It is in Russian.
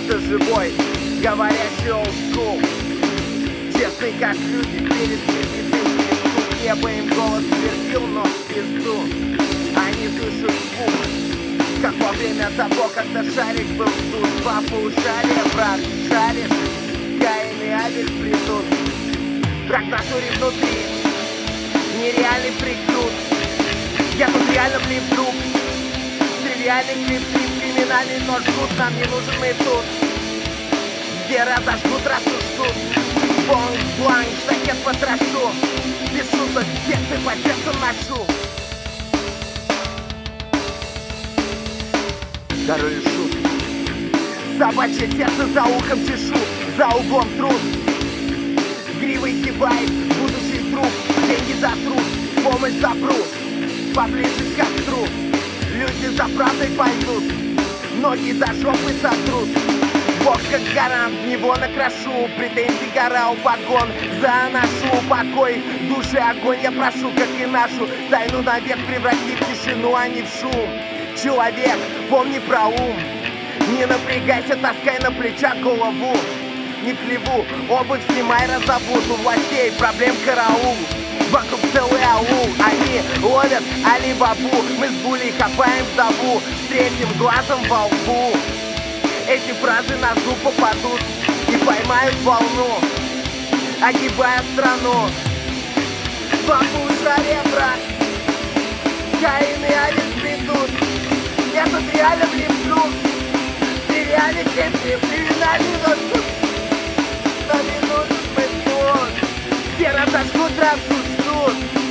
остался живой, говорящий old school. Честный как люди, перед святым Христу. Небо им голос твердил, но в пизду. Они слышат звук, как во время того, когда шарик был тут. Папа ушария, брат, шаришь, Каин и Авель придут. Брак в натуре внутри, нереальный прикрут. Я тут реально влип друг. Тривиальный клип, криминальный, но жгут. Нам не нужен мы тут, где разожгут, рассуждут. Бонг-бланк, штакет потрошу. Без шуток, тексты по тексту ношу. Дарую шутки. Собачье сердце за ухом чешу, за углом труд. Гривой кивает будущий друг. Деньги за труд, помощь за пруд. Поближе к костру. Люди за правдой пойдут, ноги за жопы сотрут. Бог как гарант, в него накрошу. Претензий гора у погон, заношу покой души, огонь я прошу, как и нашу тайну навек преврати в тишину, а не в шум. Человек, помни про ум. Не напрягайся, таскай на плечах голову. Не в хлеву, обувь снимай, разобут. У властей проблем караул. Вокруг целый аул, они ловят Али-Бабу. Мы с Булей копаем вдову, с третьим глазом во лбу. Эти фразы на зуб попадут и поймают волну, огибая страну. Папа ушария, брат, Каин и Авель придут. Я тут реально влеплю. Ты реально крепкий, криминальный, но тут нам не нужен мы тут, где разожгут, рассуждут.